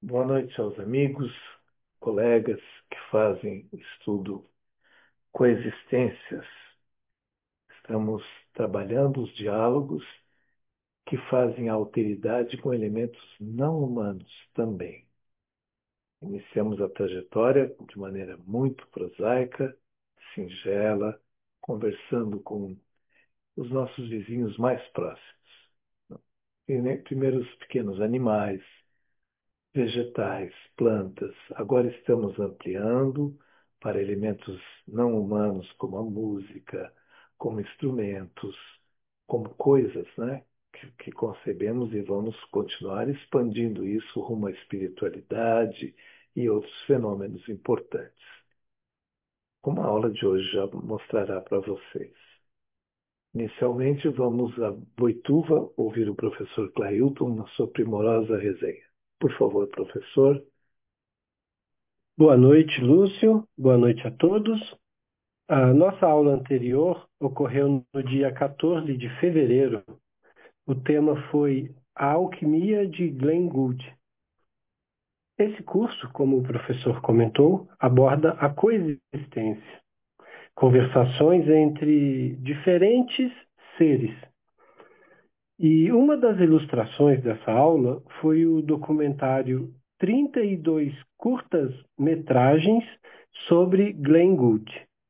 Boa noite aos amigos, colegas que fazem estudo coexistências. Estamos trabalhando os diálogos que fazem a alteridade com elementos não humanos também. Iniciamos a trajetória de maneira muito prosaica, singela, conversando com os nossos vizinhos mais próximos. Primeiro os pequenos animais, vegetais, plantas. Agora estamos ampliando para elementos não humanos, como a música, como instrumentos, como coisas, né? Que concebemos e vamos continuar expandindo isso rumo à espiritualidade e outros fenômenos importantes, como a aula de hoje já mostrará para vocês. Inicialmente, vamos a Boituva ouvir o professor Clailton na sua primorosa resenha. Por favor, professor. Boa noite, Lúcio. Boa noite a todos. A nossa aula anterior ocorreu no dia 14 de fevereiro. O tema foi A Alquimia de Glenn Gould. Esse curso, como o professor comentou, aborda a coexistência, conversações entre diferentes seres. E uma das ilustrações dessa aula foi o documentário 32 curtas-metragens sobre Glenn Gould.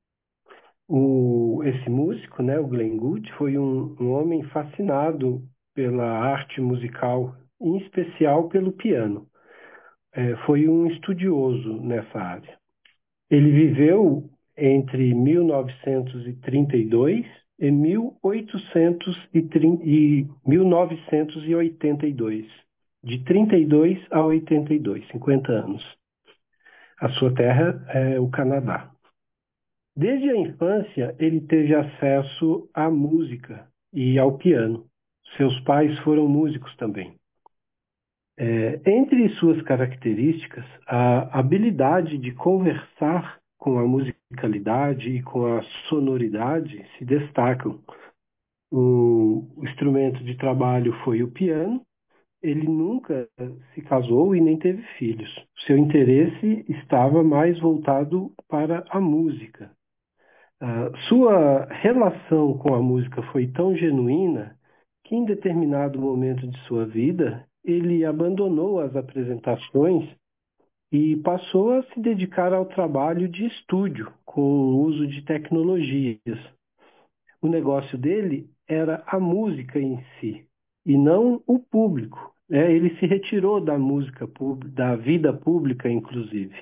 Esse músico, né, o Glenn Gould, foi um homem fascinado pela arte musical, em especial pelo piano. Foi um estudioso nessa área. Ele viveu entre 1932 e 1982, de 32 a 82, 50 anos. A sua terra é o Canadá. Desde a infância, ele teve acesso à música e ao piano. Seus pais foram músicos também. Entre suas características, a habilidade de conversar com a musicalidade e com a sonoridade se destacam. O instrumento de trabalho foi o piano. Ele nunca se casou e nem teve filhos. Seu interesse estava mais voltado para a música. Sua relação com a música foi tão genuína que, em determinado momento de sua vida, ele abandonou as apresentações e passou a se dedicar ao trabalho de estúdio, com o uso de tecnologias. O negócio dele era a música em si, e não o público. Ele se retirou da música, da vida pública, inclusive.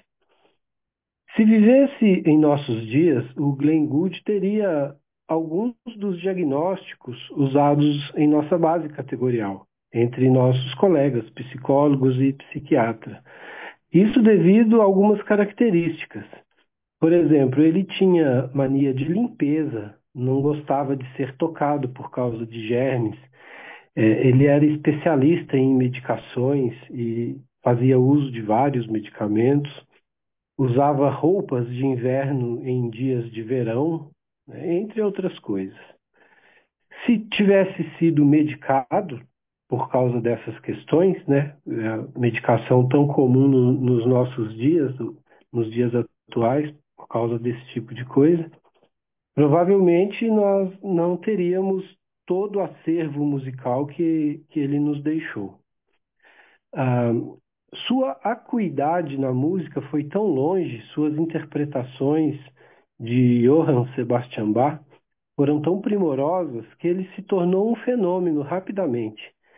Se vivesse em nossos dias, o Glenn Gould teria alguns dos diagnósticos usados em nossa base categorial, entre nossos colegas psicólogos e psiquiatras. Isso devido a algumas características. Por exemplo, ele tinha mania de limpeza, não gostava de ser tocado por causa de germes. Ele era especialista em medicações e fazia uso de vários medicamentos. Usava roupas de inverno em dias de verão, né, entre outras coisas. Se tivesse sido medicado por causa dessas questões, né, a medicação tão comum nos nossos dias, nos dias atuais, por causa desse tipo de coisa, provavelmente nós não teríamos todo o acervo musical que ele nos deixou. Ah, Sua acuidade na música foi tão longe, suas interpretações de Johann Sebastian Bach foram tão primorosas que ele se tornou um fenômeno rapidamente.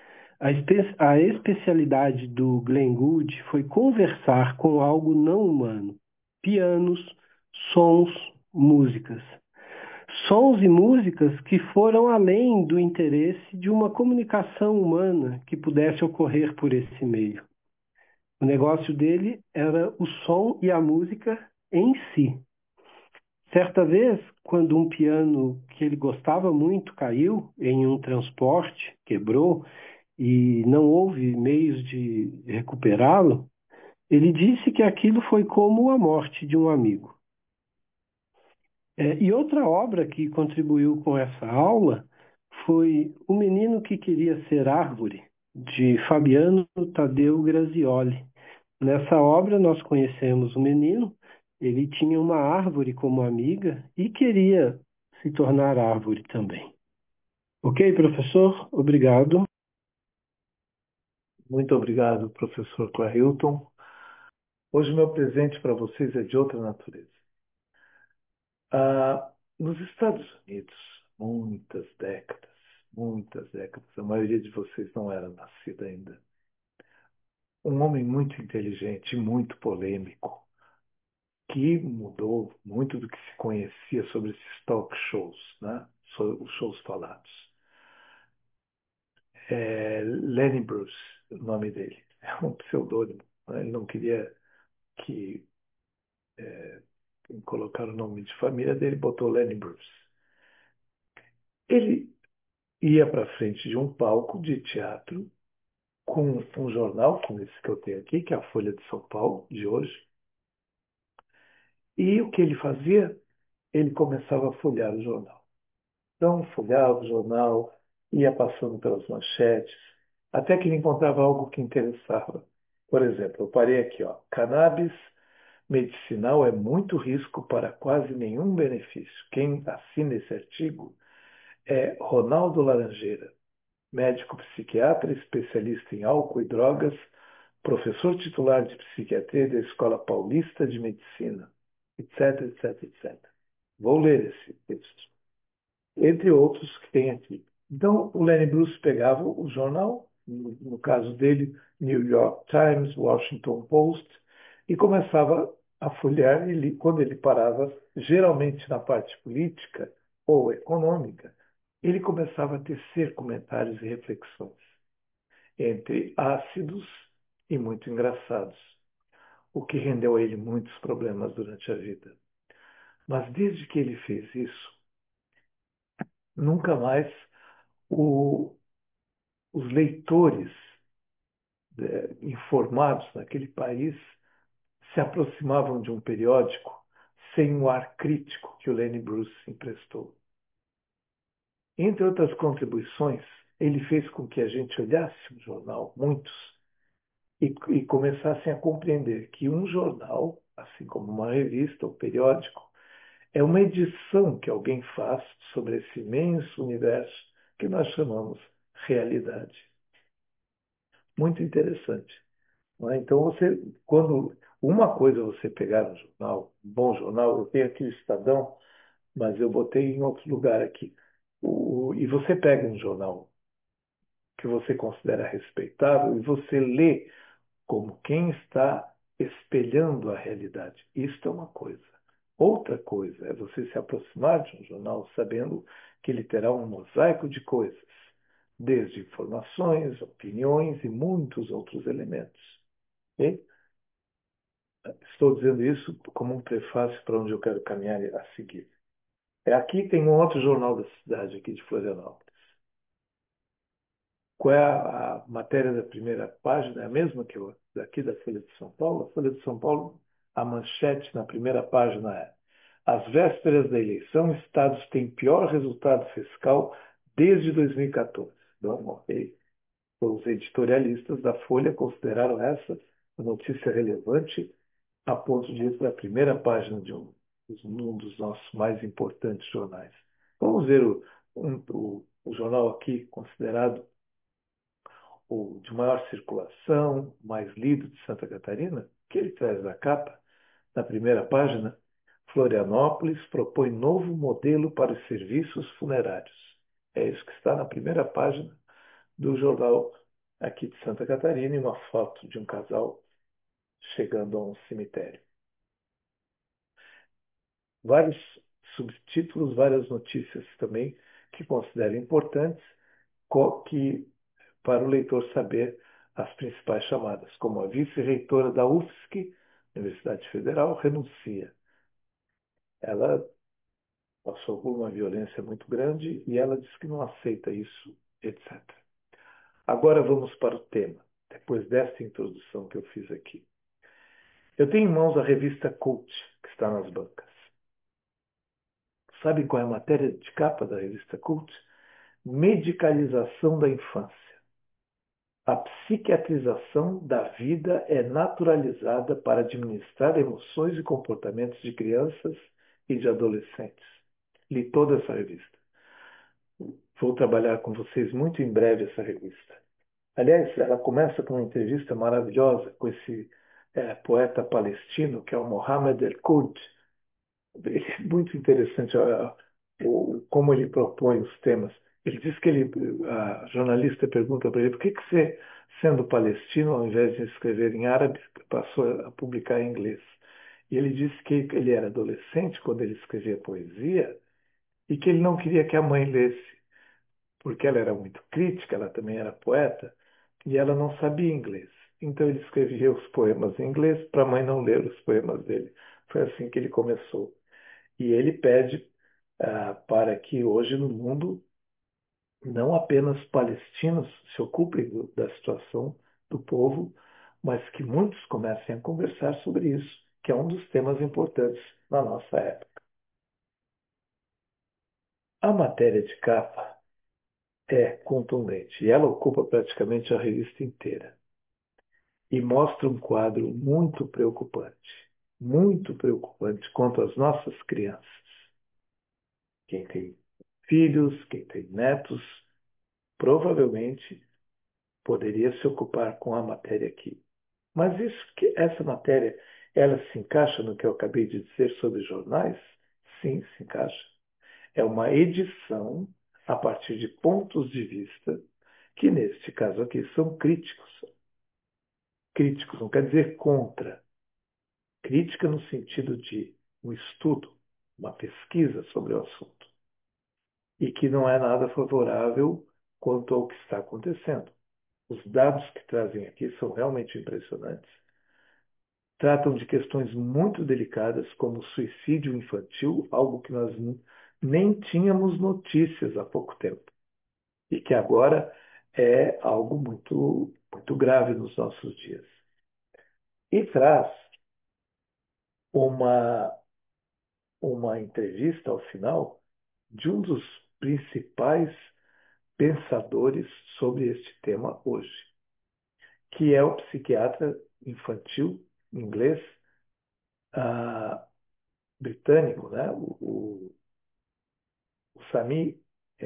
A especialidade do Glenn Gould foi conversar com algo não humano, pianos, sons, músicas. Sons e músicas que foram além do interesse de uma comunicação humana que pudesse ocorrer por esse meio. O negócio dele era o som e a música em si. Certa vez, quando um piano que ele gostava muito caiu em um transporte, quebrou e não houve meios de recuperá-lo, ele disse que aquilo foi como a morte de um amigo. E outra obra que contribuiu com essa aula foi O Menino que Queria Ser Árvore, de Fabiano Tadeu Grazioli. Nessa obra, nós conhecemos o menino. Ele tinha uma árvore como amiga e queria se tornar árvore também. Ok, professor? Obrigado. Muito obrigado, professor Clarilton. Hoje, meu presente para vocês é de outra natureza. Nos Estados Unidos, muitas décadas, a maioria de vocês não era nascida ainda. Um homem muito inteligente, muito polêmico, que mudou muito do que se conhecia sobre esses talk shows, né? Os shows falados. Lenny Bruce, o nome dele. É um pseudônimo, né? Ele não queria que colocar o nome de família dele, botou Lenny Bruce. Ele ia para frente de um palco de teatro com um jornal, como esse que eu tenho aqui, que é a Folha de São Paulo, de hoje. E o que ele fazia? Ele começava a folhear o jornal. Então, folheava o jornal, ia passando pelas manchetes, até que ele encontrava algo que interessava. Por exemplo, eu parei aqui, ó, cannabis medicinal é muito risco para quase nenhum benefício. Quem assina esse artigo é Ronaldo Laranjeira, médico psiquiatra, especialista em álcool e drogas, professor titular de psiquiatria da Escola Paulista de Medicina, etc, etc, etc. Vou ler esse texto, entre outros que tem aqui. Então, o Lenny Bruce pegava o jornal, no caso dele, New York Times, Washington Post, e começava a folhear, quando ele parava, geralmente na parte política ou econômica, ele começava a tecer comentários e reflexões, entre ácidos e muito engraçados, o que rendeu a ele muitos problemas durante a vida. Mas desde que ele fez isso, nunca mais o, os leitores informados naquele país se aproximavam de um periódico sem o ar crítico que o Lenny Bruce emprestou. Entre outras contribuições, ele fez com que a gente olhasse um jornal, muitos, e começassem a compreender que um jornal, assim como uma revista ou periódico, é uma edição que alguém faz sobre esse imenso universo que nós chamamos realidade. Muito interessante. Não é? Então, quando uma coisa é você pegar um jornal, um bom jornal, eu tenho aqui o Estadão, mas eu botei em outro lugar aqui. E você pega um jornal que você considera respeitável e você lê como quem está espelhando a realidade. Isto é uma coisa. Outra coisa é você se aproximar de um jornal sabendo que ele terá um mosaico de coisas, desde informações, opiniões e muitos outros elementos. Ok? Estou dizendo isso como um prefácio para onde eu quero caminhar a seguir. Aqui tem um outro jornal da cidade, aqui de Florianópolis. Qual é a matéria da primeira página? É a mesma que eu, daqui da Folha de São Paulo. A Folha de São Paulo, a manchete na primeira página é: às vésperas da eleição, estados têm pior resultado fiscal desde 2014. Então, ok. Os editorialistas da Folha consideraram essa uma notícia relevante a ponto de ir para a primeira página de um dos nossos mais importantes jornais. Vamos ver o jornal aqui considerado o de maior circulação, mais lido de Santa Catarina, que ele traz na capa, na primeira página. Florianópolis propõe novo modelo para os serviços funerários. É isso que está na primeira página do jornal aqui de Santa Catarina, e uma foto de um casal chegando a um cemitério. Vários subtítulos, várias notícias também que considero importantes, que para o leitor saber as principais chamadas, como a vice-reitora da UFSC, Universidade Federal, renuncia. Ela passou por uma violência muito grande e ela diz que não aceita isso, etc. Agora vamos para o tema, depois desta introdução que eu fiz aqui. Eu tenho em mãos a revista Cult, que está nas bancas. Sabe qual é a matéria de capa da revista Cult? Medicalização da infância. A psiquiatrização da vida é naturalizada para administrar emoções e comportamentos de crianças e de adolescentes. Li toda essa revista. Vou trabalhar com vocês muito em breve essa revista. Aliás, ela começa com uma entrevista maravilhosa com esse poeta palestino, que é o Mohammed El-Qud. É muito interessante como ele propõe os temas. Ele diz que a jornalista pergunta para ele por que você, sendo palestino, ao invés de escrever em árabe, passou a publicar em inglês. E ele disse que ele era adolescente quando ele escrevia poesia e que ele não queria que a mãe lesse, porque ela era muito crítica, ela também era poeta, e ela não sabia inglês. Então ele escrevia os poemas em inglês para a mãe não ler os poemas dele. Foi assim que ele começou. E ele pede para que hoje no mundo não apenas palestinos se ocupem da situação do povo, mas que muitos comecem a conversar sobre isso, que é um dos temas importantes na nossa época. A matéria de capa é contundente e ela ocupa praticamente a revista inteira e mostra um quadro muito preocupante quanto às nossas crianças. Quem tem filhos, quem tem netos, provavelmente poderia se ocupar com a matéria aqui. Mas essa matéria, ela se encaixa no que eu acabei de dizer sobre jornais? Sim, se encaixa. É uma edição a partir de pontos de vista que, neste caso aqui, são críticos. Críticos não quer dizer contra. Crítica no sentido de um estudo, uma pesquisa sobre o assunto. E que não é nada favorável quanto ao que está acontecendo. Os dados que trazem aqui são realmente impressionantes. Tratam de questões muito delicadas, como suicídio infantil, algo que nós nem tínhamos notícias há pouco tempo, e que agora é algo muito grave nos nossos dias. E traz uma, uma entrevista ao final de um dos principais pensadores sobre este tema hoje, que é o psiquiatra infantil inglês, ah, britânico, né? O Sami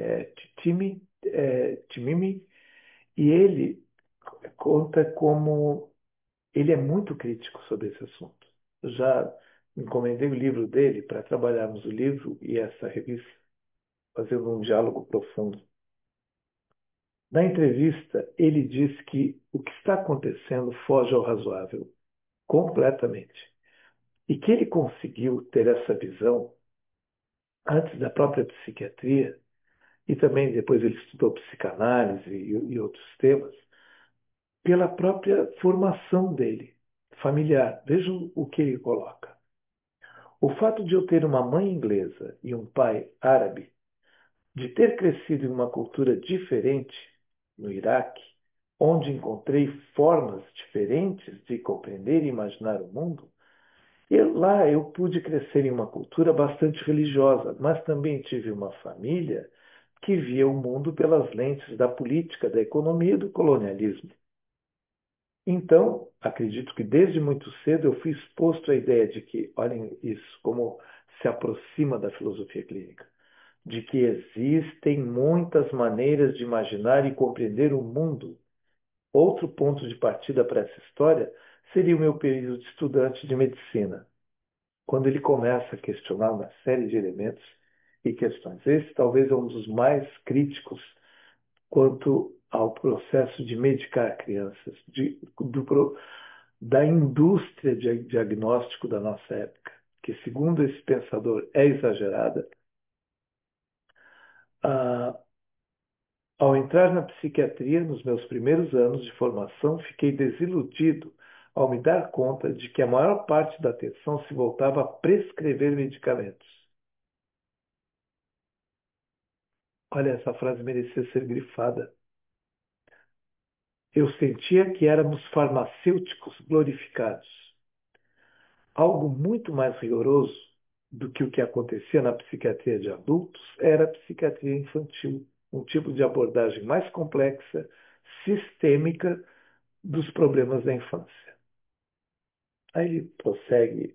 Timimi, e ele conta como ele é muito crítico sobre esse assunto. Eu já encomendei o livro dele para trabalharmos o livro e essa revista, fazendo um diálogo profundo. Na entrevista, ele diz que o que está acontecendo foge ao razoável, completamente. E que ele conseguiu ter essa visão antes da própria psiquiatria, e também depois ele estudou psicanálise e outros temas, pela própria formação dele, familiar. Vejam o que ele coloca. O fato de eu ter uma mãe inglesa e um pai árabe, de ter crescido em uma cultura diferente, no Iraque, onde encontrei formas diferentes de compreender e imaginar o mundo, lá eu pude crescer em uma cultura bastante religiosa, mas também tive uma família que via o mundo pelas lentes da política, da economia e do colonialismo. Então, acredito que desde muito cedo eu fui exposto à ideia de que, olhem isso, como se aproxima da filosofia clínica, de que existem muitas maneiras de imaginar e compreender o mundo. Outro ponto de partida para essa história seria o meu período de estudante de medicina, quando ele começa a questionar uma série de elementos e questões. Esse talvez é um dos mais críticos quanto ao processo de medicar crianças, da indústria de diagnóstico da nossa época, que, segundo esse pensador, é exagerada. Ah, ao entrar na psiquiatria, nos meus primeiros anos de formação, fiquei desiludido ao me dar conta de que a maior parte da atenção se voltava a prescrever medicamentos. Olha, essa frase merecia ser grifada. Eu sentia que éramos farmacêuticos glorificados. Algo muito mais rigoroso do que o que acontecia na psiquiatria de adultos era a psiquiatria infantil, um tipo de abordagem mais complexa, sistêmica dos problemas da infância. Aí ele prossegue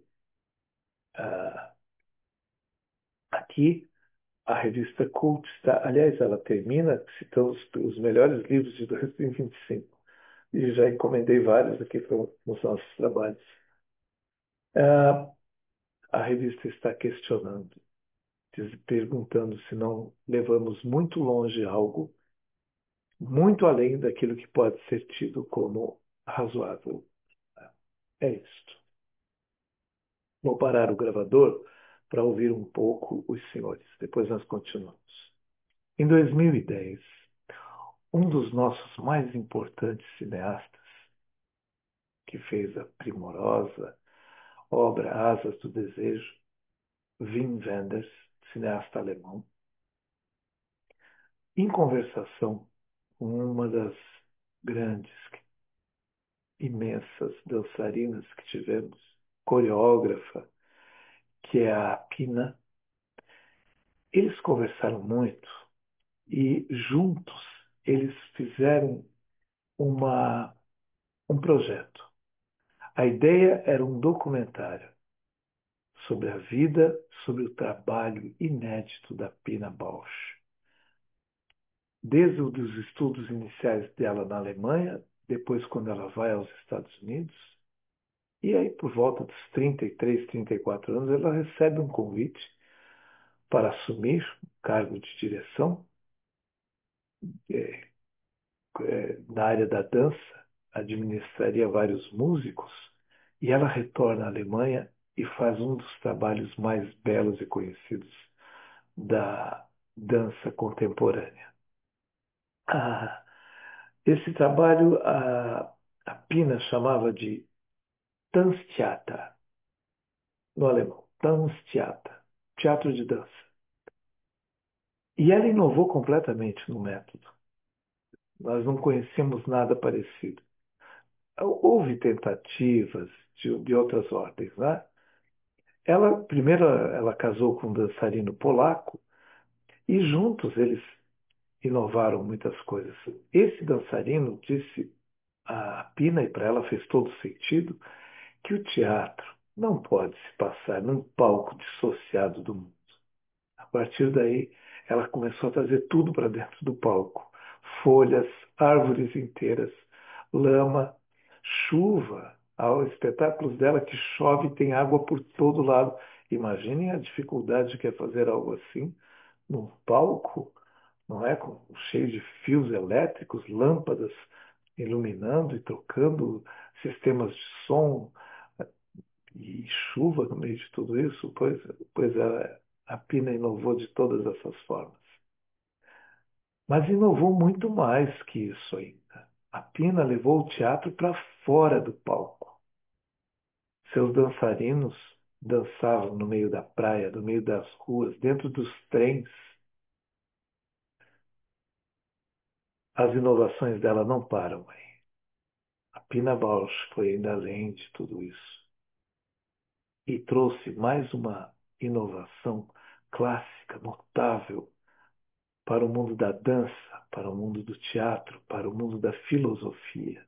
aqui, a revista Cult está, aliás, ela termina citando os melhores livros de 2025. E já encomendei vários aqui para os nossos trabalhos. Ah, a revista está questionando, perguntando se não levamos muito longe algo, muito além daquilo que pode ser tido como razoável. É isto. Vou parar o gravador para ouvir um pouco os senhores. Depois nós continuamos. Em 2010, um dos nossos mais importantes cineastas, que fez a primorosa obra Asas do Desejo, Wim Wenders, cineasta alemão, em conversação com uma das grandes, imensas dançarinas que tivemos, coreógrafa, que é a Pina, eles conversaram muito e juntos eles fizeram uma, um projeto. A ideia era um documentário sobre a vida, sobre o trabalho inédito da Pina Bausch. Desde os estudos iniciais dela na Alemanha, depois quando ela vai aos Estados Unidos, e aí por volta dos 33, 34 anos, ela recebe um convite para assumir o cargo de direção na área da dança, administraria vários músicos, e ela retorna à Alemanha e faz um dos trabalhos mais belos e conhecidos da dança contemporânea. Ah, esse trabalho a Pina chamava de Tanztheater, no alemão, Tanztheater, teatro de dança. E ela inovou completamente no método. Nós não conhecíamos nada parecido. Houve tentativas de outras ordens, né? Ela, primeiro, ela casou com um dançarino polaco e juntos eles inovaram muitas coisas. Esse dançarino disse a Pina, e para ela fez todo sentido, que o teatro não pode se passar num palco dissociado do mundo. A partir daí, ela começou a trazer tudo para dentro do palco: folhas, árvores inteiras, lama, chuva. Há espetáculos dela que chove e tem água por todo lado. Imaginem a dificuldade que é fazer algo assim num palco, não é? Cheio de fios elétricos, lâmpadas iluminando e trocando sistemas de som e chuva no meio de tudo isso, pois a Pina inovou de todas essas formas. Mas inovou muito mais que isso ainda. A Pina levou o teatro para fora do palco. Seus dançarinos dançavam no meio da praia, no meio das ruas, dentro dos trens. As inovações dela não param aí. A Pina Bausch foi ainda além de tudo isso e trouxe mais uma inovação clássica, notável, para o mundo da dança, para o mundo do teatro, para o mundo da filosofia.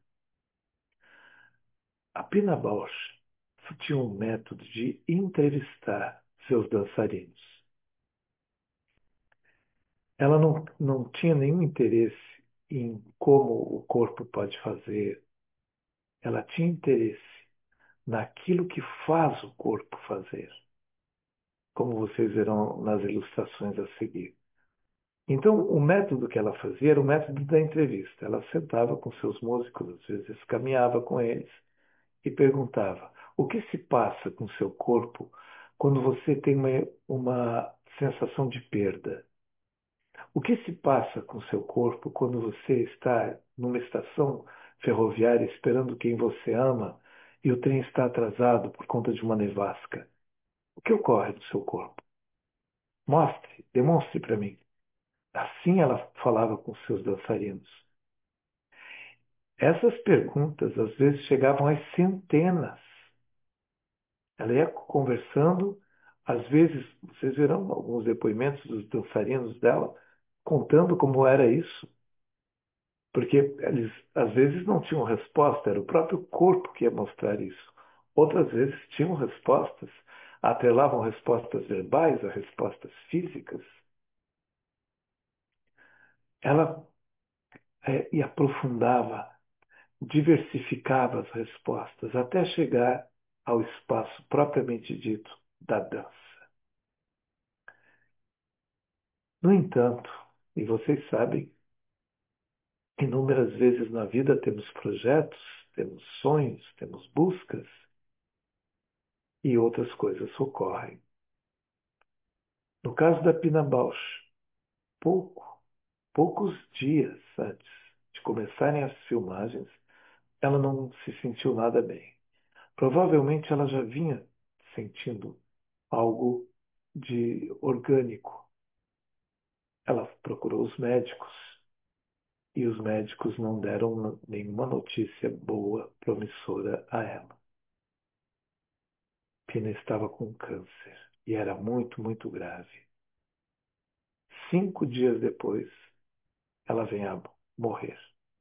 A Pina Bausch tinha um método de entrevistar seus dançarinos. Ela não tinha nenhum interesse em como o corpo pode fazer. Ela tinha interesse naquilo que faz o corpo fazer, como vocês verão nas ilustrações a seguir. Então, o método que ela fazia era o método da entrevista. Ela sentava com seus músicos, às vezes caminhava com eles e perguntava: o que se passa com seu corpo quando você tem uma sensação de perda? O que se passa com seu corpo quando você está numa estação ferroviária esperando quem você ama e o trem está atrasado por conta de uma nevasca? O que ocorre no seu corpo? Mostre, demonstre para mim. Assim ela falava com seus dançarinos. Essas perguntas às vezes chegavam às centenas. Ela ia conversando, às vezes, vocês verão alguns depoimentos dos dançarinos dela, contando como era isso. porque eles às vezes não tinham resposta, era o próprio corpo que ia mostrar isso. Outras vezes tinham respostas, atrelavam respostas verbais a respostas físicas. Ela e aprofundava, diversificava as respostas até chegar ao espaço propriamente dito da dança. No entanto, e vocês sabem, inúmeras vezes na vida temos projetos, temos sonhos, temos buscas e outras coisas ocorrem. No caso da Pina Bausch, poucos dias antes de começarem as filmagens, ela não se sentiu nada bem. Provavelmente ela já vinha sentindo algo de orgânico. Ela procurou os médicos e os médicos não deram nenhuma notícia boa, promissora a ela. Pina estava com câncer e era muito, muito grave. 5 dias depois, ela vem a morrer.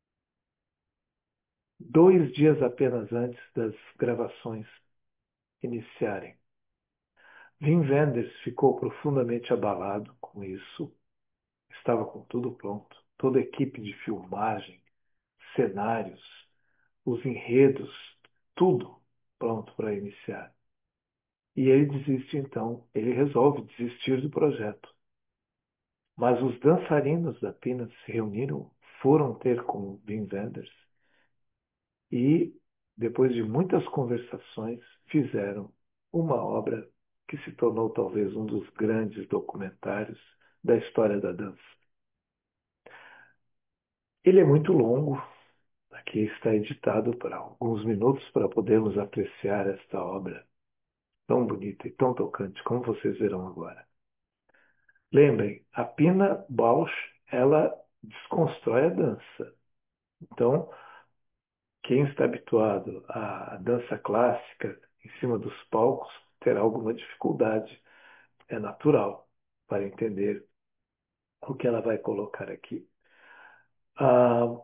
2 dias apenas antes das gravações iniciarem. Wim Wenders ficou profundamente abalado com isso. Estava com tudo pronto. Toda a equipe de filmagem, cenários, os enredos, tudo pronto para iniciar. E ele desiste então, ele resolve desistir do projeto. Mas os dançarinos da Pina se reuniram, foram ter com Wim Wenders e, depois de muitas conversações, fizeram uma obra que se tornou talvez um dos grandes documentários da história da dança. Ele é muito longo, aqui está editado para alguns minutos para podermos apreciar esta obra tão bonita e tão tocante, como vocês verão agora. Lembrem, a Pina Bausch, ela desconstrói a dança. Então, quem está habituado à dança clássica em cima dos palcos terá alguma dificuldade, é natural, para entender o que ela vai colocar aqui. Ah,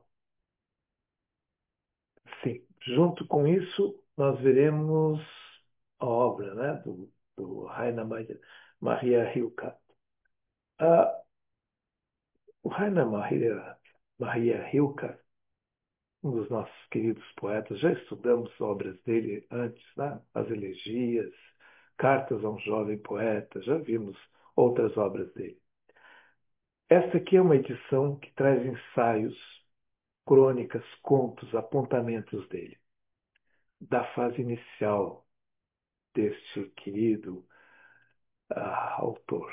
sim, junto com isso, nós veremos a obra, né, do Rainer Maria Rilke. Ah, o Rainer Maria Rilke, um dos nossos queridos poetas, já estudamos obras dele antes, né? As Elegias, Cartas a um Jovem Poeta, já vimos outras obras dele. Esta aqui é uma edição que traz ensaios, crônicas, contos, apontamentos dele, da fase inicial deste querido autor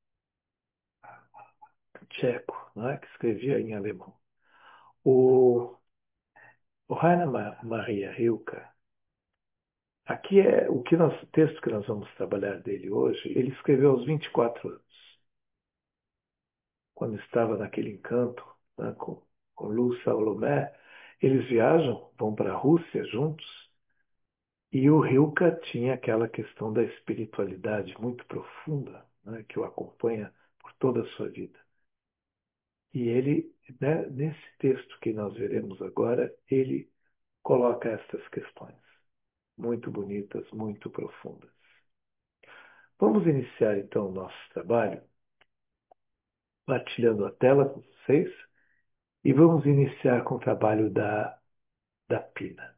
tcheco, né? Que escrevia em alemão. O, o Rainer Maria Rilke, aqui é o texto que nós vamos trabalhar dele hoje. Ele escreveu aos 24 anos, quando estava naquele encanto, né, com Lou Salomé. Eles viajam, vão para a Rússia juntos, e o Rilke tinha aquela questão da espiritualidade muito profunda, né, que o acompanha por toda a sua vida. E ele, né, nesse texto que nós veremos agora, ele coloca estas questões muito bonitas, muito profundas. Vamos iniciar então o nosso trabalho partilhando a tela com vocês e vamos iniciar com o trabalho da Pina.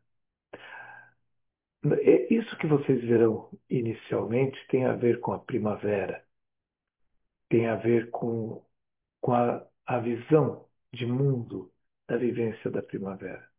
Isso que vocês verão inicialmente tem a ver com a primavera, tem a ver com a visão de mundo da vivência da primavera.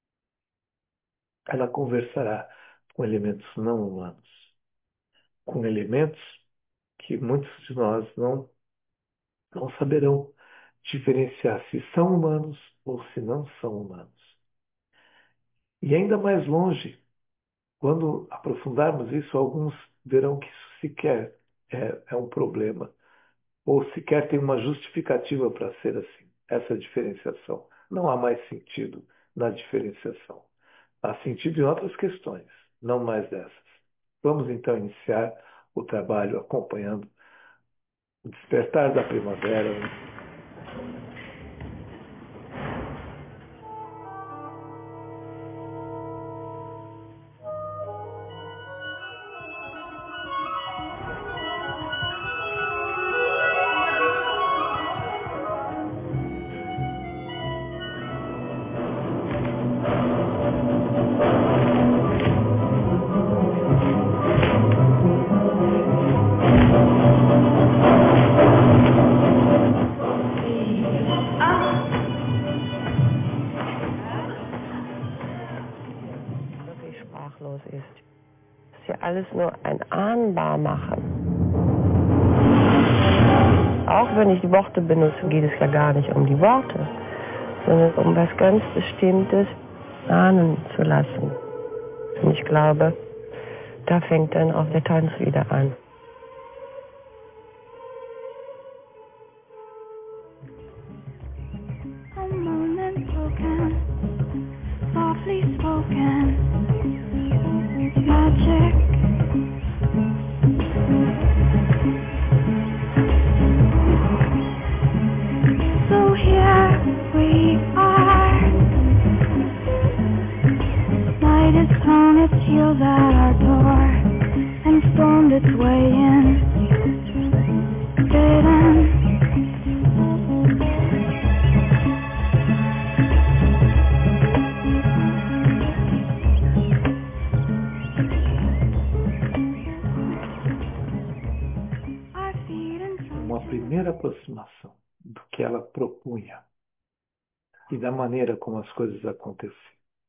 Ela conversará com elementos não humanos, com elementos que muitos de nós não saberão diferenciar se são humanos ou se não são humanos. E ainda mais longe, quando aprofundarmos isso, alguns verão que isso sequer é um problema, ou sequer tem uma justificativa para ser assim, essa diferenciação. Não há mais sentido na diferenciação. Há sentido em outras questões, não mais dessas. Vamos então iniciar o trabalho acompanhando o despertar da primavera. ja alles nur ein Ahnbar machen. Auch wenn ich die Worte benutze, geht es ja gar nicht um die Worte, sondern um was ganz Bestimmtes ahnen zu lassen. Und ich glaube, da fängt dann auch der Tanz wieder an. A moment broken, softly spoken, magic. So here we are. Night has thrown its heels at our door and stormed its way in. Bidden. Our feet in Uma primeira aproximação do que ela propunha e da maneira como as coisas aconteciam.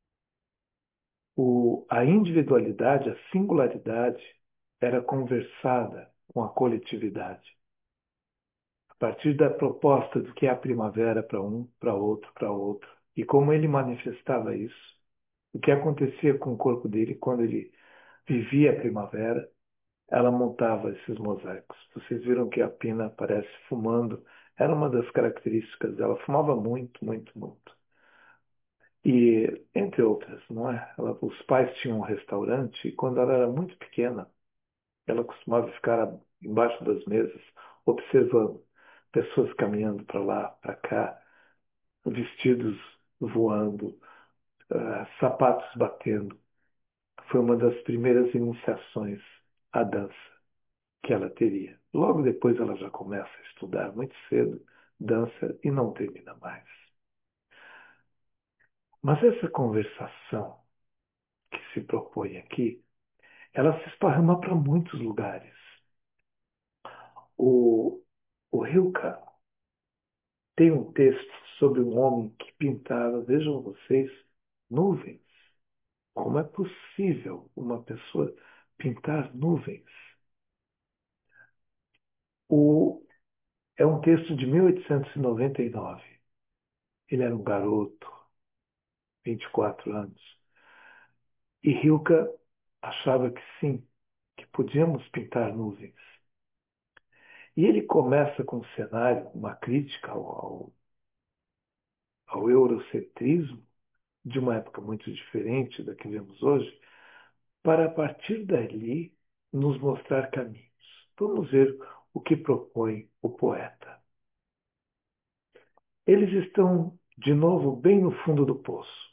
A individualidade, a singularidade, era conversada com a coletividade. A partir da proposta do que é a primavera para um, para outro, para outro, e como ele manifestava isso, o que acontecia com o corpo dele quando ele vivia a primavera, ela montava esses mosaicos. Vocês viram que a Pina aparece fumando, era uma das características dela, fumava muito, muito, muito. E, entre outras, não é? Os pais tinham um restaurante e quando ela era muito pequena, ela costumava ficar embaixo das mesas, observando pessoas caminhando para lá, para cá, vestidos voando, sapatos batendo. Foi uma das primeiras iniciações à dança que ela teria. Logo depois ela já começa a estudar muito cedo dança e não termina mais. Mas essa conversação que se propõe aqui, ela se esparrama para muitos lugares. O, o Rilke tem um texto sobre um homem que pintava, vejam vocês, nuvens. Como é possível uma pessoa pintar nuvens? É um texto de 1899. Ele era um garoto, 24 anos. E Rilke achava que sim, que podíamos pintar nuvens. E ele começa com um cenário, uma crítica ao eurocentrismo, de uma época muito diferente da que vemos hoje, para a partir dali nos mostrar caminhos. Vamos ver o que propõe o poeta. Eles estão, de novo, bem no fundo do poço,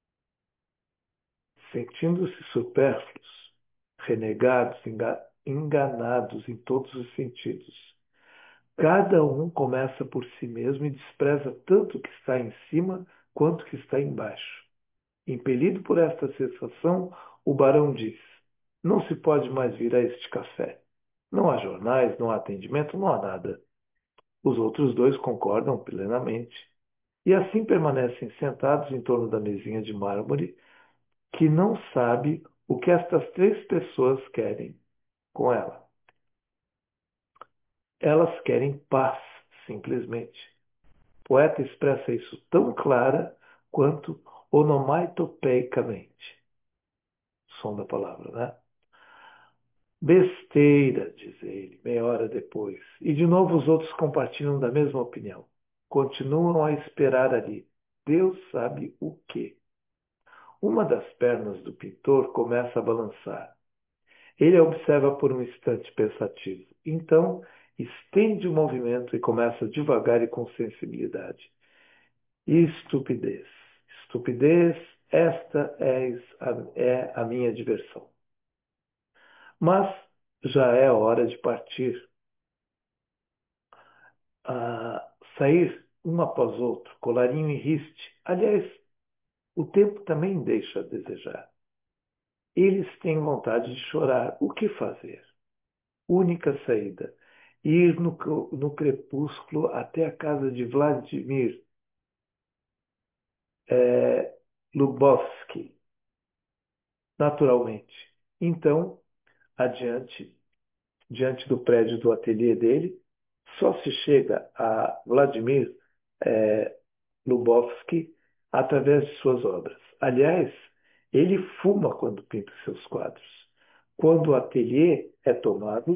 sentindo-se supérfluos, renegados, enganados em todos os sentidos. Cada um começa por si mesmo e despreza tanto o que está em cima quanto o que está embaixo. Impelido por esta sensação, o barão diz: não se pode mais vir a este café. Não há jornais, não há atendimento, não há nada. Os outros dois concordam plenamente. E assim permanecem sentados em torno da mesinha de mármore, que não sabe o que estas três pessoas querem com ela. Elas querem paz, simplesmente. O poeta expressa isso tão clara quanto onomatopeicamente. Som da palavra, né? Besteira, diz ele, meia hora depois. E de novo os outros compartilham da mesma opinião. Continuam a esperar ali. Deus sabe o quê. Uma das pernas do pintor começa a balançar. Ele a observa por um instante pensativo. Então, estende o movimento e começa devagar e com sensibilidade. Estupidez. Estupidez, esta é a minha diversão. Mas já é hora de partir. Sair um após outro, colarinho e riste. Aliás, o tempo também deixa a desejar. Eles têm vontade de chorar. O que fazer? Única saída: ir no crepúsculo até a casa de Vladimir Lubovsky, naturalmente. Então, adiante, diante do prédio do ateliê dele, só se chega a Vladimir Lubovsky através de suas obras. Aliás, ele fuma quando pinta seus quadros. Quando o ateliê é tomado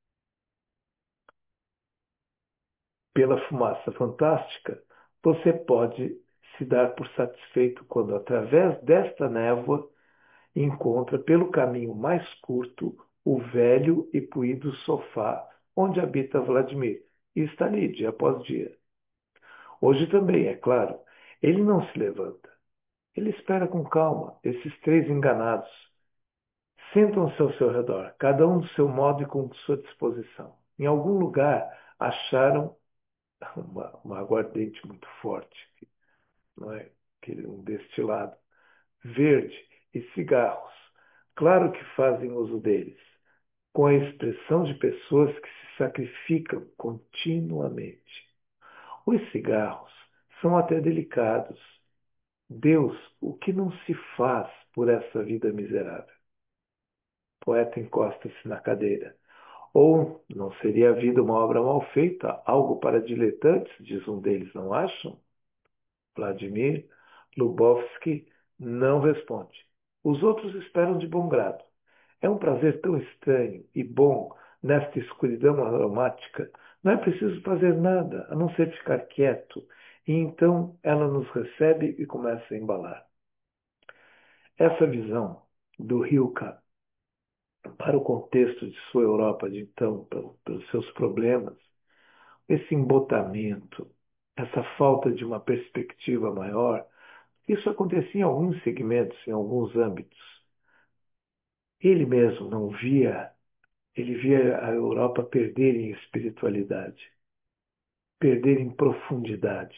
pela fumaça fantástica, você pode se dar por satisfeito quando, através desta névoa, encontra pelo caminho mais curto o velho e poído sofá onde habita Vladimir, e está ali dia após dia. Hoje também, é claro, ele não se levanta. Ele espera com calma esses três enganados. Sentam-se ao seu redor, cada um do seu modo e com sua disposição. Em algum lugar acharam uma aguardente muito forte, não é? Um destilado verde e cigarros. Claro que fazem uso deles, com a expressão de pessoas que se sacrificam continuamente. Os cigarros são até delicados. Deus, o que não se faz por essa vida miserável? O poeta encosta-se na cadeira. Ou não seria a vida uma obra mal feita, algo para diletantes, diz um deles, não acham? Vladimir Lubovsky não responde. Os outros esperam de bom grado. É um prazer tão estranho e bom nesta escuridão aromática. Não é preciso fazer nada, a não ser ficar quieto. E então ela nos recebe e começa a embalar. Essa visão do Rilke para o contexto de sua Europa de então, pelos seus problemas, esse embotamento, essa falta de uma perspectiva maior, isso acontecia em alguns segmentos, em alguns âmbitos. Ele mesmo não via, ele via a Europa perder em espiritualidade, perder em profundidade.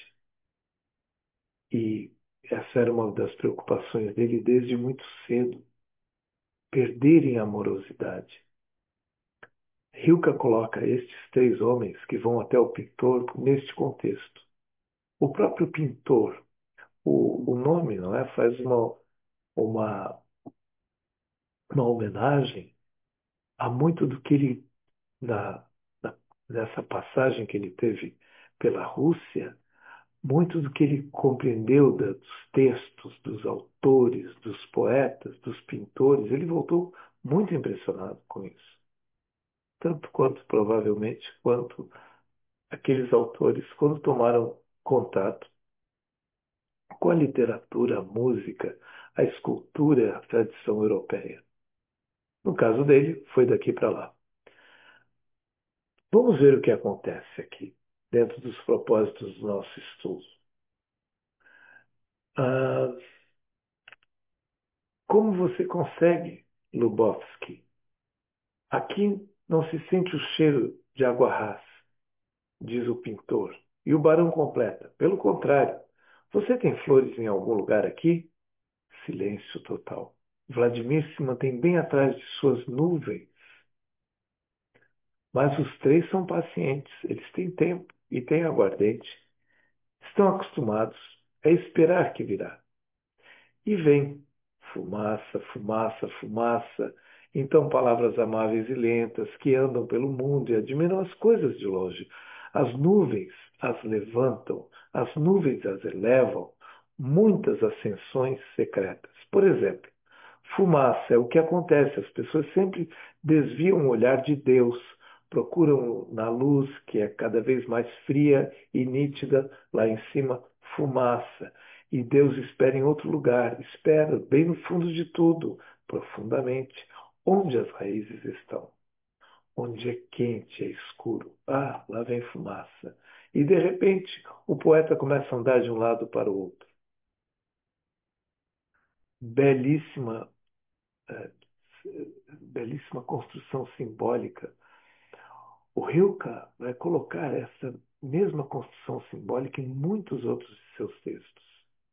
E essa era uma das preocupações dele desde muito cedo, perder em amorosidade. Rilke coloca estes três homens que vão até o pintor neste contexto. O próprio pintor, o nome, não é, faz uma, uma homenagem a muito do que ele, na, nessa passagem que ele teve pela Rússia, muito do que ele compreendeu dos textos, dos autores, dos poetas, dos pintores, ele voltou muito impressionado com isso. Tanto quanto, provavelmente, quanto aqueles autores, quando tomaram contato com a literatura, a música, a escultura, a tradição europeia. No caso dele, foi daqui para lá. Vamos ver o que acontece aqui, dentro dos propósitos do nosso estudo. Ah, como você consegue, Lubovsky? Aqui não se sente o cheiro de água rasa, diz o pintor. E o barão completa. Pelo contrário, você tem flores em algum lugar aqui? Silêncio total. Vladimir se mantém bem atrás de suas nuvens. Mas os três são pacientes. Eles têm tempo e têm aguardente. Estão acostumados a esperar que virá. E vem fumaça, fumaça, fumaça. Então palavras amáveis e lentas que andam pelo mundo e admiram as coisas de longe. As nuvens as levantam, as nuvens as elevam, muitas ascensões secretas. Por exemplo, fumaça é o que acontece. As pessoas sempre desviam o olhar de Deus, procuram na luz, que é cada vez mais fria e nítida, lá em cima, fumaça. E Deus espera em outro lugar, espera bem no fundo de tudo, profundamente, onde as raízes estão. Onde é quente, é escuro. Ah, lá vem fumaça. E de repente, o poeta começa a andar de um lado para o outro. Belíssima eh, belíssima construção simbólica. O Rilke vai colocar essa mesma construção simbólica em muitos outros de seus textos.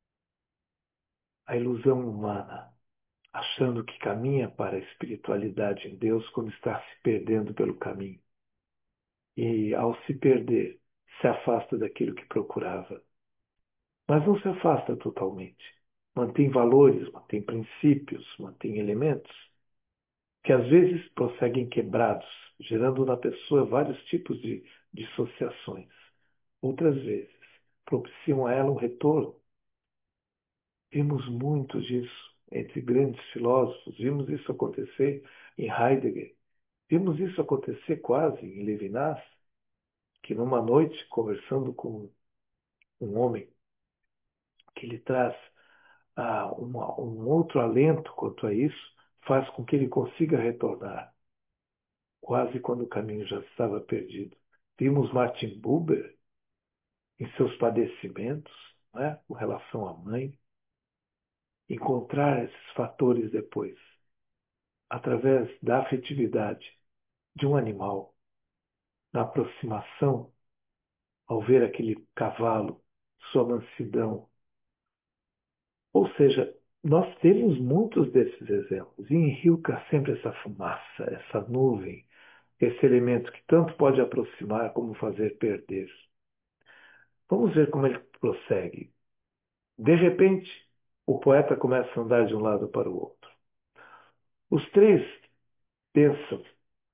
A ilusão humana, achando que caminha para a espiritualidade em Deus quando está se perdendo pelo caminho. E, ao se perder, se afasta daquilo que procurava. Mas não se afasta totalmente. Mantém valores, mantém princípios, mantém elementos. que às vezes prosseguem quebrados, gerando na pessoa vários tipos de dissociações. Outras vezes, propiciam a ela um retorno. Vimos muito disso entre grandes filósofos, vimos isso acontecer em Heidegger, vimos isso acontecer quase em Levinas, que numa noite, conversando com um homem, que lhe traz um outro alento quanto a isso, faz com que ele consiga retornar, quase quando o caminho já estava perdido. Vimos Martin Buber em seus padecimentos, né, com relação à mãe, encontrar esses fatores depois, através da afetividade de um animal, na aproximação, ao ver aquele cavalo, sua mansidão. Ou seja, nós temos muitos desses exemplos. E em Rilke sempre essa fumaça, essa nuvem, esse elemento que tanto pode aproximar como fazer perder. Vamos ver como ele prossegue. De repente, o poeta começa a andar de um lado para o outro. Os três pensam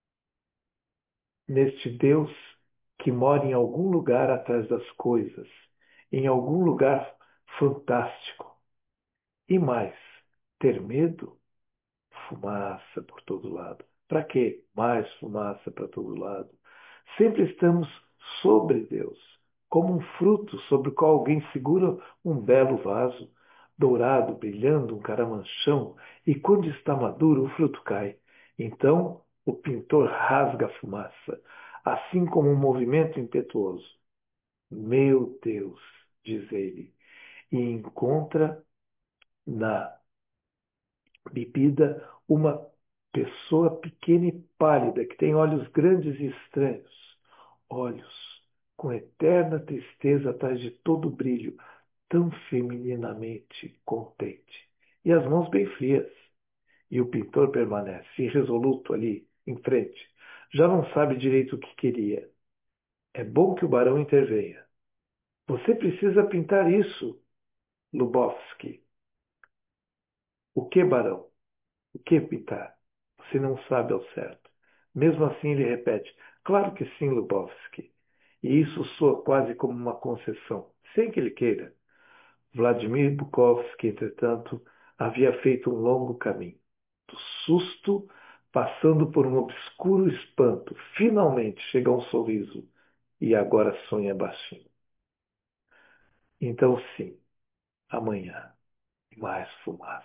neste Deus que mora em algum lugar atrás das coisas, em algum lugar fantástico. E mais, ter medo? Fumaça por todo lado. Para quê? Mais fumaça para todo lado. Sempre estamos sobre Deus, como um fruto sobre o qual alguém segura um belo vaso, dourado, brilhando, um caramanchão, e quando está maduro, o fruto cai. Então, o pintor rasga a fumaça, assim como um movimento impetuoso. Meu Deus, diz ele, e encontra na bebida uma pessoa pequena e pálida, que tem olhos grandes e estranhos, olhos com eterna tristeza atrás de todo brilho, tão femininamente contente, e as mãos bem frias. E o pintor permanece irresoluto ali, em frente. Já não sabe direito o que queria. É bom que o barão intervenha. Você precisa pintar isso, Lubovsky. O que, barão? O que pintar? Você não sabe ao certo. Mesmo assim, ele repete: claro que sim, Lubovsky. E isso soa quase como uma concessão, sem que ele queira. Vladimir Bukovsky, entretanto, havia feito um longo caminho. Do susto, passando por um obscuro espanto, finalmente chega a um sorriso e agora sonha baixinho. Então, sim, amanhã, mais fumaça.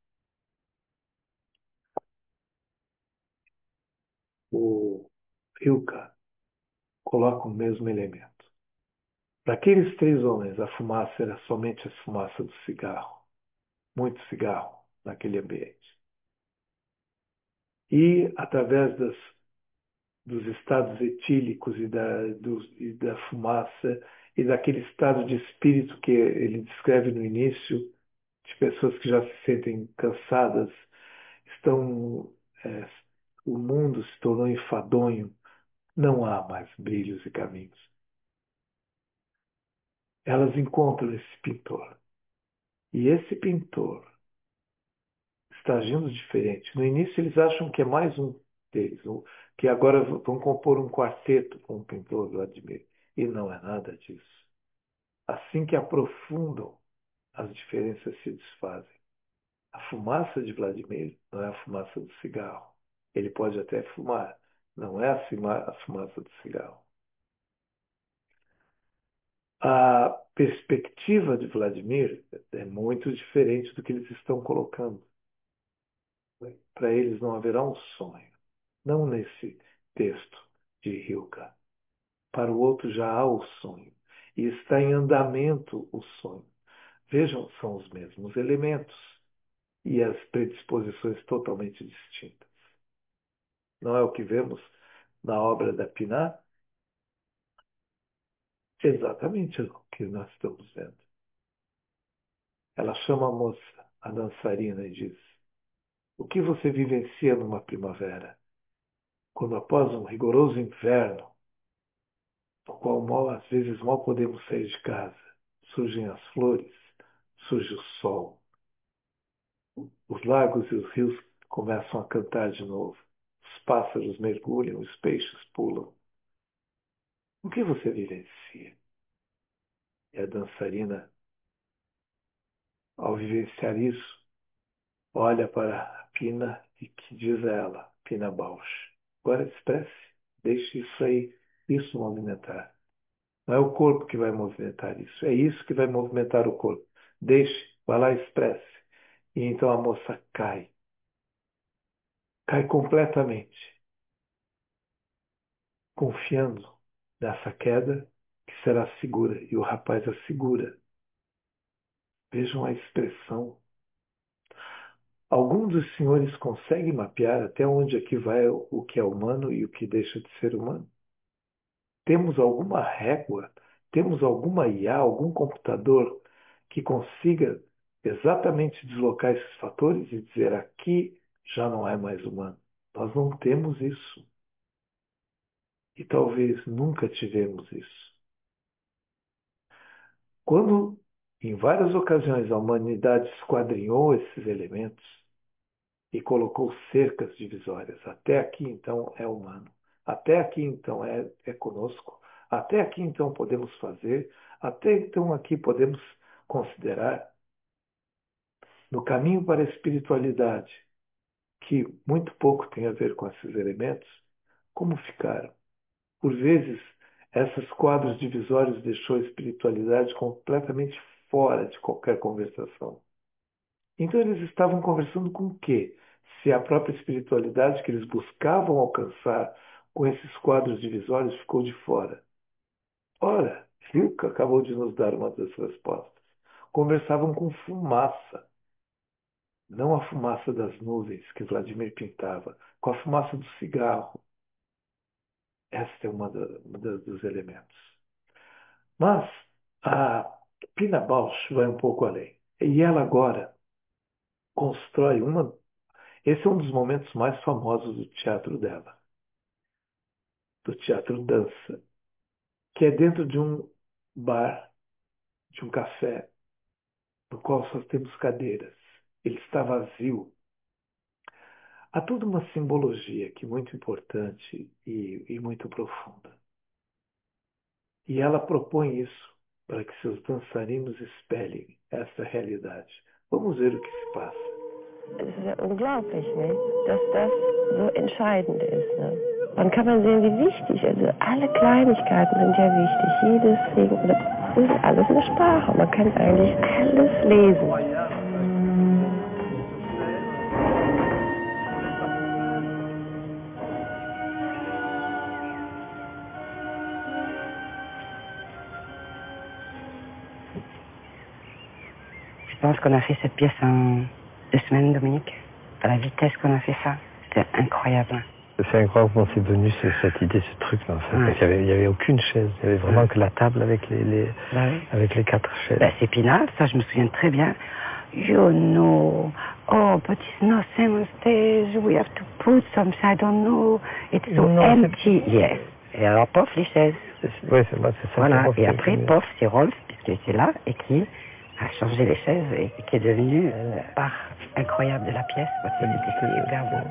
O Rilke coloca o mesmo elemento. Para aqueles três homens, a fumaça era somente a fumaça do cigarro. Muito cigarro naquele ambiente. E, através dos estados etílicos e da fumaça e daquele estado de espírito que ele descreve no início, de pessoas que já se sentem cansadas, estão, é, o mundo se tornou enfadonho, não há mais brilhos e caminhos. Elas encontram esse pintor. E esse pintor está agindo diferente. No início eles acham que é mais um deles, que agora vão compor um quarteto com o pintor Vladimir. E não é nada disso. Assim que aprofundam, as diferenças se desfazem. A fumaça de Vladimir não é a fumaça do cigarro. Ele pode até fumar, não é a fumaça do cigarro. A perspectiva de Vladimir é muito diferente do que eles estão colocando. Para eles não haverá um sonho. Não nesse texto de Rilke. Para o outro já há o sonho. E está em andamento o sonho. Vejam, são os mesmos elementos e as predisposições totalmente distintas. Não é o que vemos na obra da Piná? Exatamente o que nós estamos vendo. Ela chama a moça, a dançarina, e diz: o que você vivencia numa primavera, quando após um rigoroso inverno, no qual às vezes mal podemos sair de casa, surgem as flores, surge o sol, os lagos e os rios começam a cantar de novo. Os pássaros mergulham, os peixes pulam. O que você vivencia? E a dançarina, ao vivenciar isso, olha para a Pina e que diz a ela, Pina Bausch, agora expresse, deixe isso aí, isso movimentar. Não é o corpo que vai movimentar isso, é isso que vai movimentar o corpo. Deixe, vá lá e expresse. E então a moça cai. Cai completamente, confiando nessa queda que será segura. E o rapaz a segura. Vejam a expressão. Algum dos senhores consegue mapear até onde aqui vai o que é humano e o que deixa de ser humano? Temos alguma régua? Temos alguma IA, algum computador que consiga exatamente deslocar esses fatores e dizer aqui já não é mais humano? Nós não temos isso. E talvez nunca tivemos isso. Quando, em várias ocasiões, a humanidade esquadrinhou esses elementos e colocou cercas divisórias, até aqui então é humano, até aqui então é conosco, até aqui então podemos fazer, até então aqui podemos considerar, no caminho para a espiritualidade, que muito pouco tem a ver com esses elementos, como ficaram? Por vezes, esses quadros divisórios deixou a espiritualidade completamente fora de qualquer conversação. Então eles estavam conversando com o quê? Se a própria espiritualidade que eles buscavam alcançar com esses quadros divisórios ficou de fora. Ora, Hilke acabou de nos dar uma das respostas. Conversavam com fumaça, não a fumaça das nuvens que Vladimir pintava, com a fumaça do cigarro. Esta é dos elementos. Mas a Pina Bausch vai um pouco além. E ela agora constrói uma. Esse é um dos momentos mais famosos do teatro dela, do teatro dança, que é dentro de um bar, de um café, no qual só temos cadeiras. Ele está vazio. Há toda uma simbologia aqui muito importante e muito profunda. E ela propõe isso para que seus dançarinos espelhem essa realidade. Vamos ver o que se passa. Es ist ja unglaublich, ne? Dass das so entscheidend ist. Ne? Dann kann man sehen, wie wichtig, also alle Kleinigkeiten sind ja wichtig. Jedes Ding, das ist alles eine Sprache. Man kann eigentlich alles lesen. Je pense qu'on a fait cette pièce en 2 semaines, Dominique. À la vitesse qu'on a fait ça, c'était incroyable. C'est incroyable comment c'est venu cette idée, ce truc-là, en fait. Ouais. Parce qu'il y avait aucune chaise. Il y avait vraiment que la table avec avec les 4 chaises. Ben, c'est Pina, ça je me souviens très bien. You know, oh, but it's nothing on stage. We have to put some, I don't know. It's so empty. Yes. Et alors, pof, les chaises. Oui, c'est moi, c'est ça. Voilà. Et après, pof, c'est Rolf, puisque c'est là, et qui a changé les chaises et qui est devenu part incroyable de la pièce. C'était hyper beau.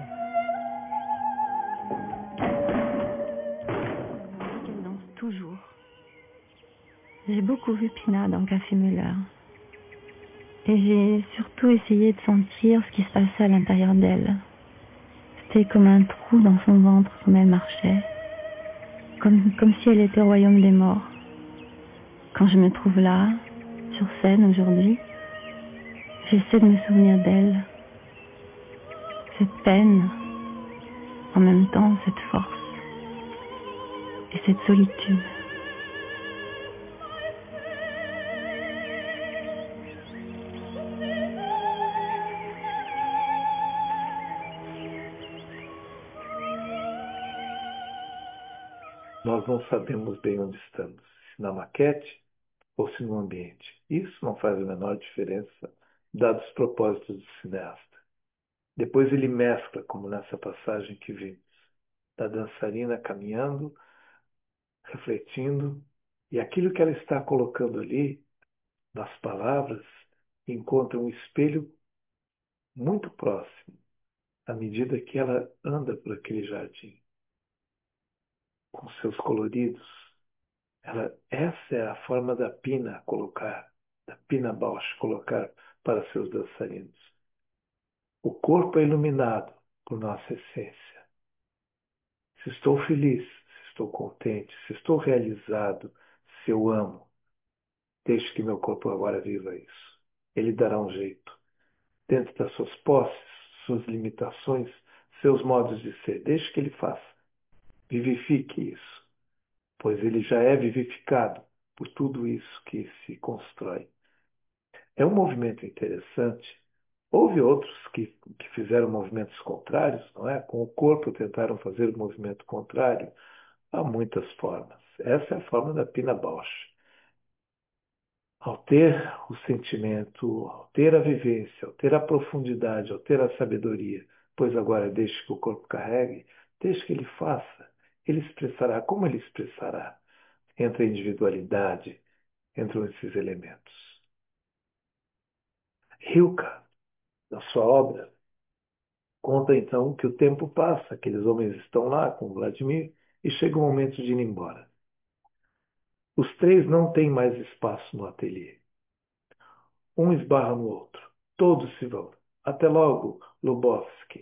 Elle danse toujours. J'ai beaucoup vu Pina dans Café Müller. Et j'ai surtout essayé de sentir ce qui se passait à l'intérieur d'elle. C'était comme un trou dans son ventre comme elle marchait. Comme si elle était au royaume des morts. Quand je me trouve là, sur scène aujourd'hui, j'essaie de me souvenir d'elle. Cette peine, en même temps cette force et cette solitude. Nós não sabemos bem onde estamos, se na maquete ou se no ambiente. Isso não faz a menor diferença, dados os propósitos do cineasta. Depois ele mescla, como nessa passagem que vimos, da dançarina caminhando, refletindo, e aquilo que ela está colocando ali, nas palavras, encontra um espelho muito próximo à medida que ela anda por aquele jardim, com seus coloridos. Essa é a forma da Pina colocar, da Pina Bausch colocar para seus dançarinos. O corpo é iluminado por nossa essência. Se estou feliz, se estou contente, se estou realizado, se eu amo, deixe que meu corpo agora viva isso. Ele dará um jeito. Dentro das suas posses, suas limitações, seus modos de ser. Deixe que ele faça. Vivifique isso, pois ele já é vivificado por tudo isso que se constrói. É um movimento interessante. Houve outros que fizeram movimentos contrários, não é? Com o corpo tentaram fazer o movimento contrário. Há muitas formas. Essa é a forma da Pina Bausch. Ao ter o sentimento, ao ter a vivência, ao ter a profundidade, ao ter a sabedoria, pois agora deixe que o corpo carregue, deixe que ele faça. Ele expressará. Como ele expressará? Entre a individualidade, entram esses elementos. Rilke, na sua obra, conta então que o tempo passa, aqueles homens estão lá com Vladimir e chega o momento de ir embora. Os três não têm mais espaço no ateliê. Um esbarra no outro. Todos se vão. Até logo, Lubovsky.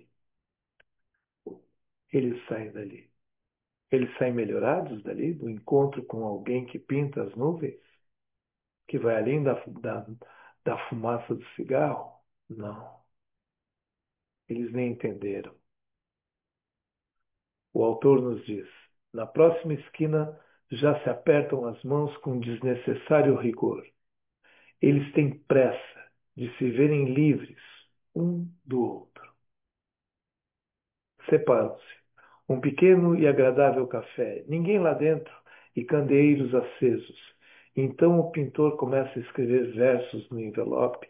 Eles saem dali. Eles saem melhorados dali, do encontro com alguém que pinta as nuvens, que vai além da fumaça do cigarro? Não. Eles nem entenderam. O autor nos diz: na próxima esquina já se apertam as mãos com desnecessário rigor. Eles têm pressa de se verem livres um do outro. Separam-se. Um pequeno e agradável café, ninguém lá dentro e candeeiros acesos. Então o pintor começa a escrever versos no envelope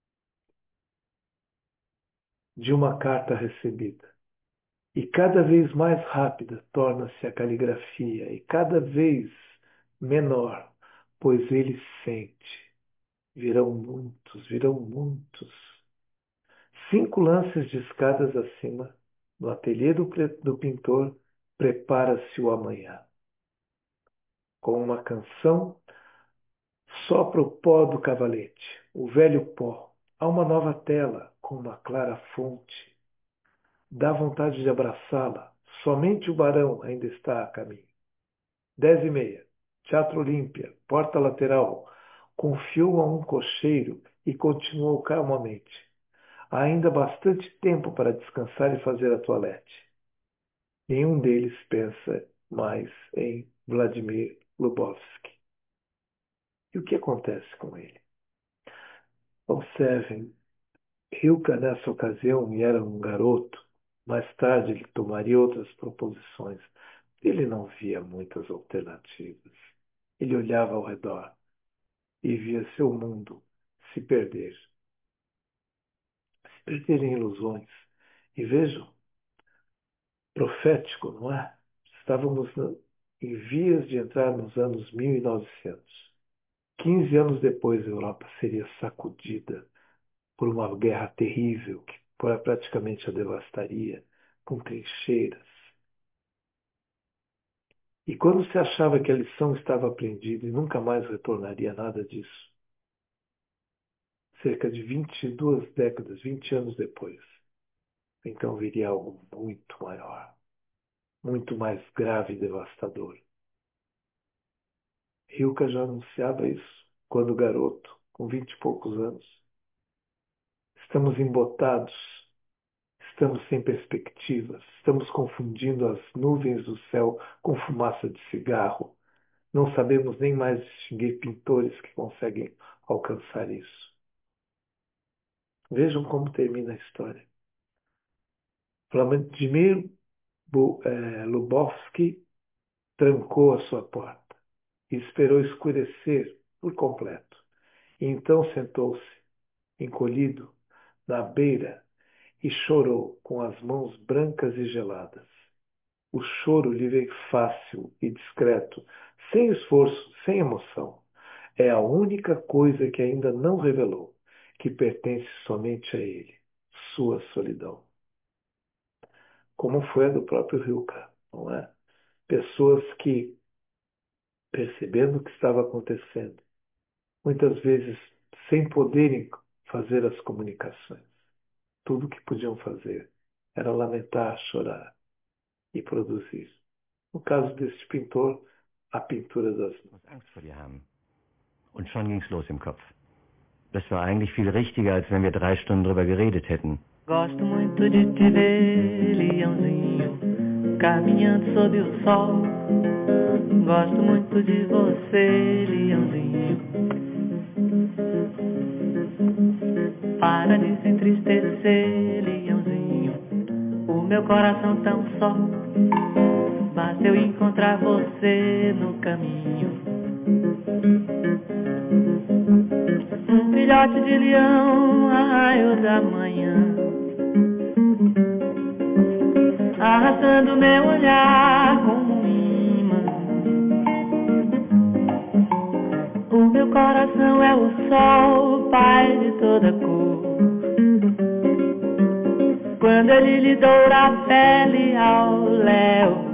de uma carta recebida. E cada vez mais rápida torna-se a caligrafia, e cada vez menor, pois ele sente. Virão muitos, virão muitos. 5 lances de escadas acima, no ateliê do pintor, prepara-se o amanhã. Com uma canção, sopra o pó do cavalete, o velho pó. Há uma nova tela, com uma clara fonte. Dá vontade de abraçá-la. Somente o barão ainda está a caminho. 10h30. Teatro Olímpia, porta lateral. Confiou a um cocheiro e continuou calmamente. Há ainda bastante tempo para descansar e fazer a toilette. Nenhum deles pensa mais em Vladimir Lubovsky. E o que acontece com ele? Observem, Rilke nessa ocasião era um garoto. Mais tarde ele tomaria outras proposições. Ele não via muitas alternativas. Ele olhava ao redor e via seu mundo se perder. Se perder em ilusões. E vejam, profético, não é? Estávamos em vias de entrar nos anos 1900. 15 anos depois, a Europa seria sacudida por uma guerra terrível que praticamente a devastaria, com trincheiras. E quando se achava que a lição estava aprendida e nunca mais retornaria nada disso, cerca de 22 décadas, 20 anos depois, então viria algo muito maior, muito mais grave e devastador. Rilke já anunciava isso quando garoto, com 20 e poucos anos. Estamos embotados, estamos sem perspectivas, estamos confundindo as nuvens do céu com fumaça de cigarro. Não sabemos nem mais distinguir pintores que conseguem alcançar isso. Vejam como termina a história. Vladimir Lubovsky trancou a sua porta e esperou escurecer por completo. E então sentou-se, encolhido, na beira e chorou com as mãos brancas e geladas. O choro lhe veio fácil e discreto, sem esforço, sem emoção. É a única coisa que ainda não revelou, que pertence somente a ele, sua solidão. como foi a do próprio Rilke, não é? Pessoas que, percebendo o que estava acontecendo, muitas vezes sem poderem fazer as comunicações, tudo o que podiam fazer era lamentar, chorar e produzir. No caso deste pintor, a pintura das nuvens. Angst vor dir haben. Und schon ging's los im Kopf. Das war eigentlich viel richtiger, als wenn wir 3 Stunden drüber geredet hätten. Gosto muito de te ver, leãozinho, caminhando sob o sol. Gosto muito de você, leãozinho. Para de se entristecer, leãozinho. O meu coração tão só. Basta eu encontrar você no caminho. Um filhote de leão, a raio da manhã, arrastando meu olhar como um imã. O meu coração é o sol, pai de toda cor. Quando ele lhe doura a pele ao léu,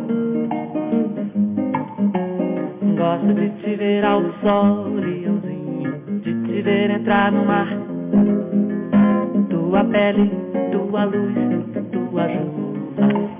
gosto de te ver ao sol, leãozinho, de te ver entrar no mar. Tua pele, tua luz, tua chuva.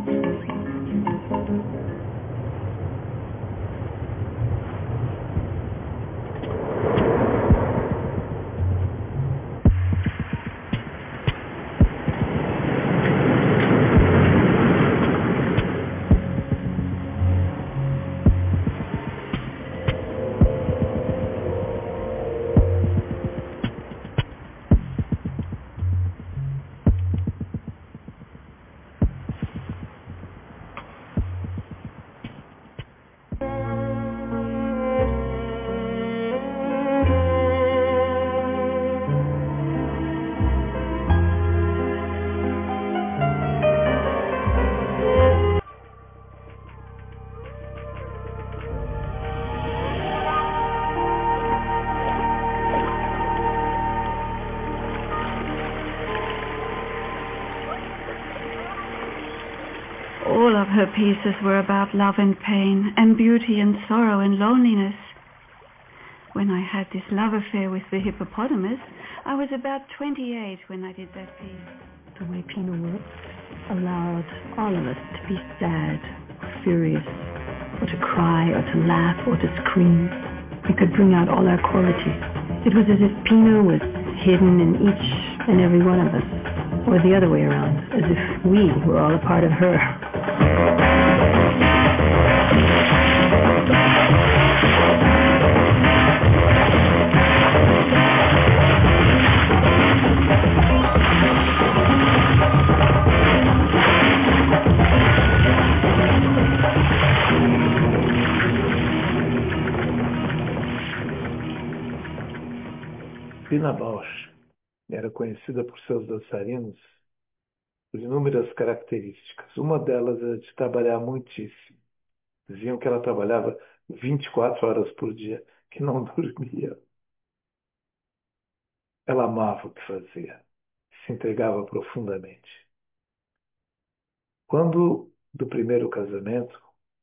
All of her pieces were about love and pain, and beauty and sorrow and loneliness. When I had this love affair with the hippopotamus, I was about 28 when I did that piece. The way Pina worked allowed all of us to be sad, or furious, or to cry, or to laugh, or to scream. We could bring out all our qualities. It was as if Pina was hidden in each and every one of us, or the other way around, as if we were all a part of her. Pina Bausch era conhecida por seus dançarinos por inúmeras características. Uma delas era de trabalhar muitíssimo. Diziam que ela trabalhava 24 horas por dia, que não dormia. Ela amava o que fazia, se entregava profundamente. Quando, do primeiro casamento,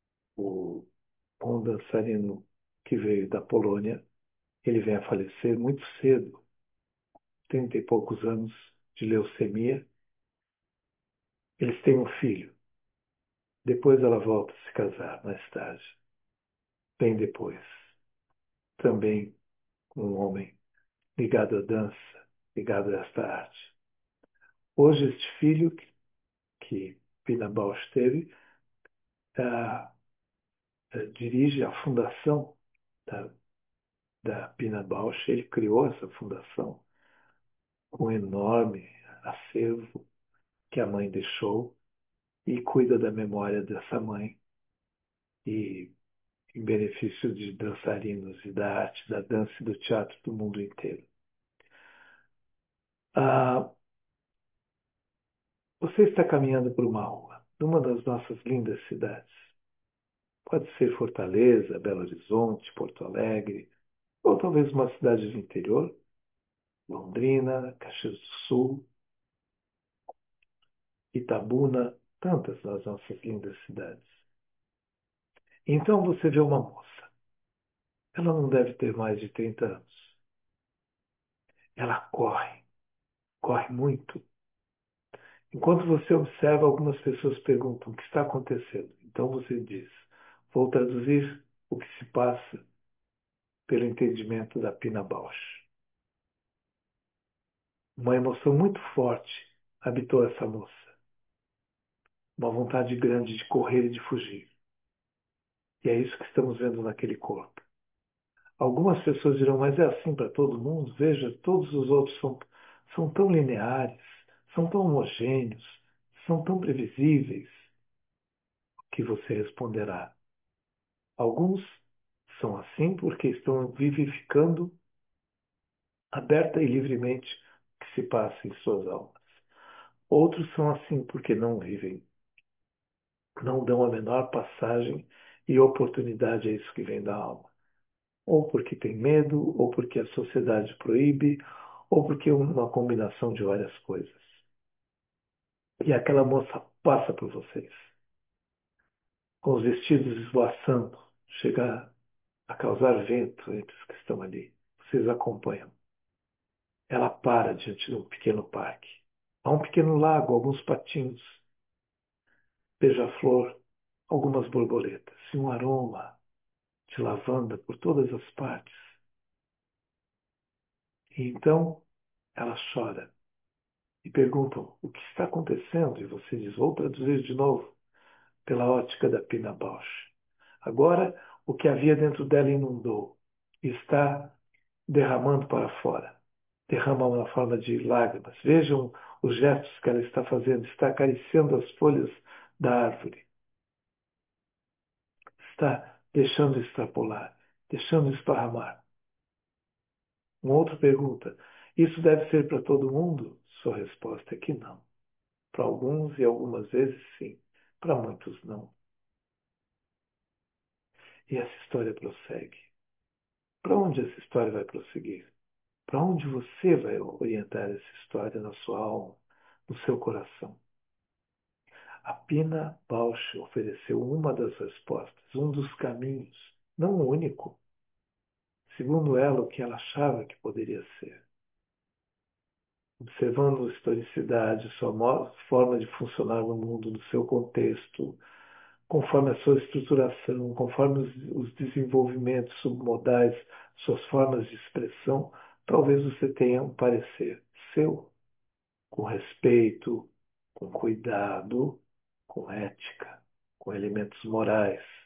um dançarino que veio da Polônia, ele vem a falecer muito cedo, 30 e poucos anos de leucemia. Eles têm um filho. Depois ela volta a se casar, mais tarde. Bem depois. Também um homem ligado à dança, ligado a esta arte. Hoje este filho que Pina Bausch teve dirige a fundação da Pina Bausch. Ele criou essa fundação com um enorme acervo que a mãe deixou e cuida da memória dessa mãe e em benefício de dançarinos e da arte, da dança e do teatro do mundo inteiro. Você está caminhando por uma rua, numa das nossas lindas cidades. Pode ser Fortaleza, Belo Horizonte, Porto Alegre, ou talvez uma cidade do interior, Londrina, Caxias do Sul, Itabuna, tantas nas nossas lindas cidades. Então você vê uma moça. Ela não deve ter mais de 30 anos. Ela corre muito. Enquanto você observa, algumas pessoas perguntam o que está acontecendo. Então você diz: vou traduzir o que se passa pelo entendimento da Pina Bausch. Uma emoção muito forte habitou essa moça. Uma vontade grande de correr e de fugir. E é isso que estamos vendo naquele corpo. Algumas pessoas dirão, mas é assim para todo mundo? Veja, todos os outros são tão lineares, são tão homogêneos, são tão previsíveis, que você responderá. Alguns são assim porque estão vivificando aberta e livremente o que se passa em suas almas. Outros são assim porque não vivem, não dão a menor passagem e oportunidade a isso que vem da alma. Ou porque tem medo, ou porque a sociedade proíbe, ou porque uma combinação de várias coisas. E aquela moça passa por vocês, com os vestidos esvoaçando, chega a causar vento entre os que estão ali. Vocês acompanham. Ela para diante de um pequeno parque. Há um pequeno lago, alguns patinhos, beija-flor, algumas borboletas e um aroma de lavanda por todas as partes. E então ela chora e perguntam o que está acontecendo, e você diz, vou traduzir de novo, pela ótica da Pina Bausch. Agora, o que havia dentro dela inundou e está derramando para fora. Derrama na forma de lágrimas. Vejam os gestos que ela está fazendo. Está acariciando as folhas da árvore. Está deixando extrapolar, deixando esparramar. Um outro pergunta, isso deve ser para todo mundo? Sua resposta é que não. Para alguns e algumas vezes sim, para muitos não. E essa história prossegue. Para onde essa história vai prosseguir? Para onde você vai orientar essa história na sua alma, no seu coração? A Pina Bausch ofereceu uma das respostas, um dos caminhos, não o único, segundo ela, o que ela achava que poderia ser. Observando a historicidade, sua forma de funcionar no mundo, no seu contexto, conforme a sua estruturação, conforme os desenvolvimentos submodais, suas formas de expressão, talvez você tenha um parecer seu, com respeito, com cuidado, com ética, com elementos morais.